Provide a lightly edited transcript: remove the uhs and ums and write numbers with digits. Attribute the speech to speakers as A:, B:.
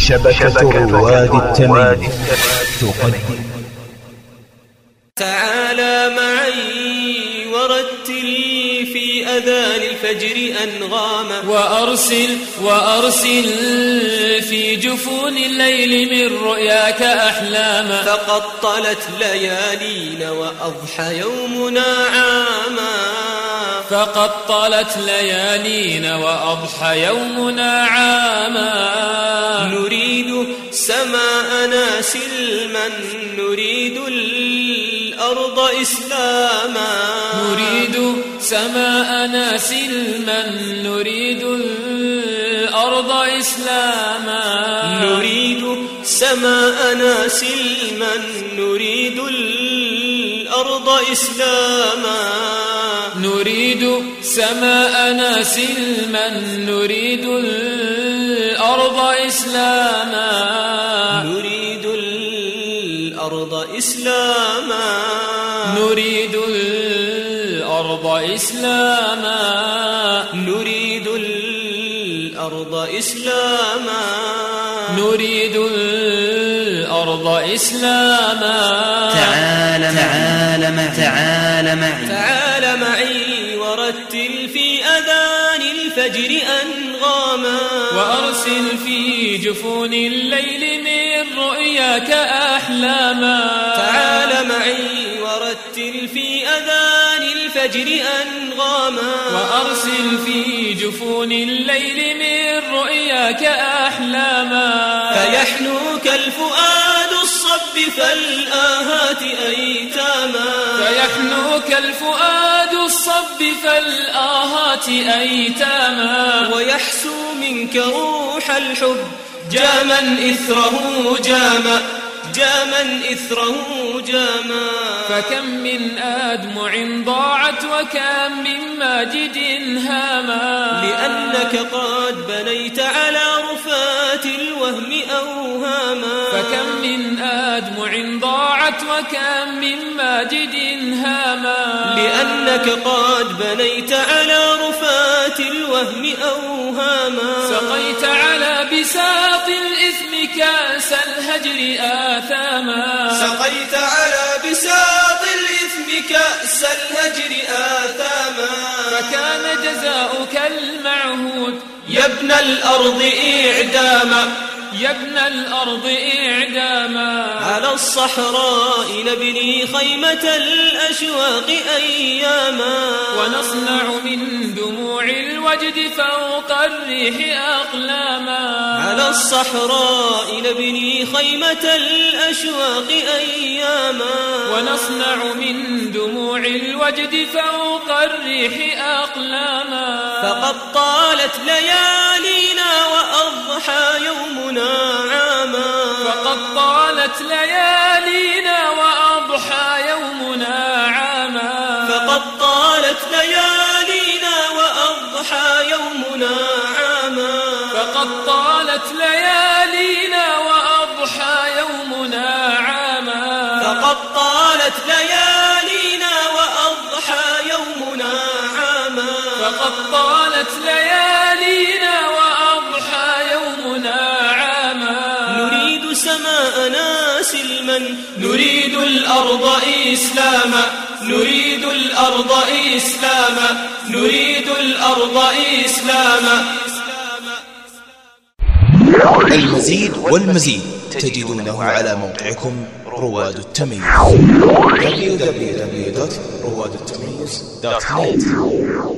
A: شبكة رواد التمييز تقدم.
B: تعالى معي ورتل في أذان الفجر أنغاما، وأرسل في جفون الليل من رؤياك أحلاما، فقد طلت ليالينا وأضحى يومنا عاما، فقد طلت ليالينا وأضحى يومنا عاما. نريد سماءنا سلما، نريد الأرض إسلاما، نريد سماءنا سلما، نريد الأرض إسلاما، نريد سماءنا سلما، نريد الأرض إسلاما، نريد سماءنا سلما، نريد الأرض إسلاما، نريد الأرض إسلاما، نريد الأرض إسلاما، نريد الأرض إسلاما، نريد الأرض إسلاما. تعال معي ورتل في أذان الفجر أنغاما، وأرسل في جفون الليل من رؤياك أحلاما. تعال معي ورتل في أذان الفجر أنغاما، وأرسل في جفون الليل من رؤياك أحلاما. فيحنوك الفؤاد الصب فالآهات أيتاما، فيحنوك الفؤاد الصب فالآهات أيتاما، ويحسو منك روح الحب جاما إثره جاما، جاما إثره جاما. فكم من أدمع ضاعت وكم من ماجد هاما، لأنك قد بنيت على رفات الوهم أوهاما. فكم من أدمع ضاعت وكم من ماجد هاما، لأنك قد بنيت على رفات الوهم أوهاما. سقيت على بساط الإثم كأس الهجر آثاما، سقيت على بساط الإثم كأس الهجر آثاما. فكان جزاؤك المعهود يا ابن الأرض إعداما، يا ابن الأرض إعداما. على الصحراء نبني خيمة الأشواق أياما، ونصنع من دموع الوجد فوق الريح أقلاما. على الصحراء نبني خيمة الأشواق أياما، ونصنع من دموع الوجد فوق الريح أقلاما. فقد طالت ليالينا وأضحى يومنا عاما، فقد طالت ليالينا وأضحى يومنا عاما، فقد طالت ليالينا وأضحى يومنا عاما، فقد طالت ليالينا وأضحى يومنا عاما، فقد طالت ليالينا وأضحى يومنا عاما، فقد طالت ليالينا وأضحى يومنا عاما. نريد سماءنا سلما، نريد الأرض إسلاما، نريد الأرض إسلاما، نريد الأرض إسلاما.
A: المزيد والمزيد تجدونه على موقعكم رواد التمييز www.روادالتمييز.net.